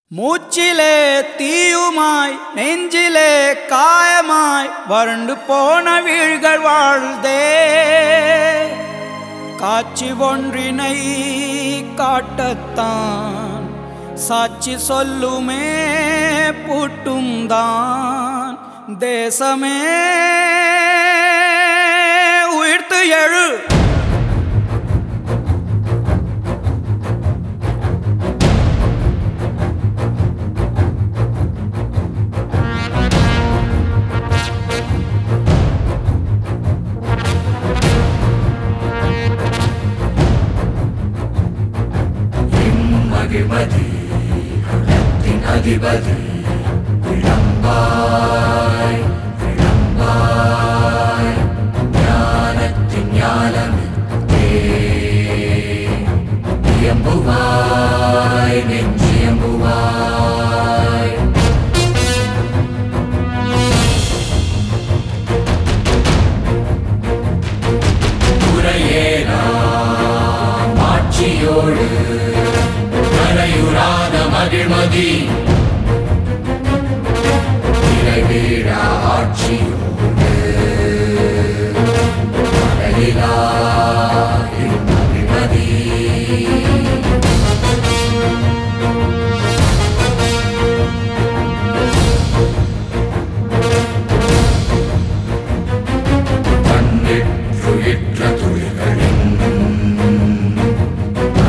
மூச்சிலே தீயுமாய் நெஞ்சிலே காயமாய் வறண்டு போன வீழ்கள் வாழ்தே. காட்சி ஒன்றினை காட்டத்தான் சாட்சி சொல்லுமே பூட்டும் தான். தேசமே உயிர்த்து எழு. மகிழ்மதி குலத்தின் அதிபதி விளம்பாய் விளம்பாய் ஞானத்தின் ஞானமித்தே இயம்புவாய் நெஞ்சியம்புவாய். உரையேலாம் ஆட்சியோடு மறையுறாத மகிழ்மதி நிறைவேறா ஆட்சியோடு மறையிலா மகிழ்மதி. கண்ணிற்றுயிற்ற துளிகளின்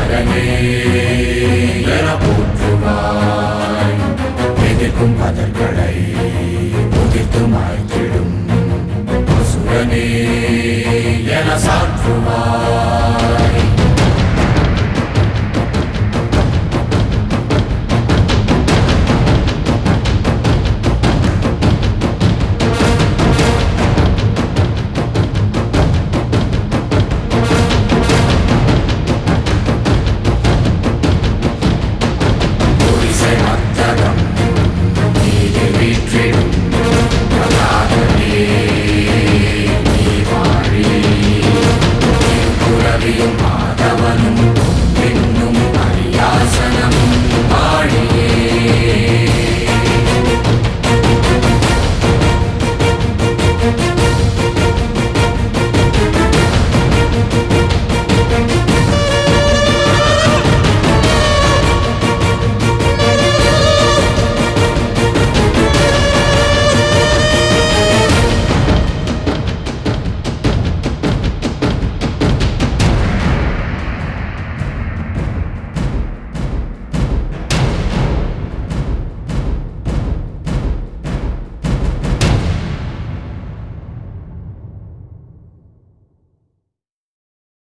மரணே போற்றுவாய் எதிர்க்கும் பதர்கள்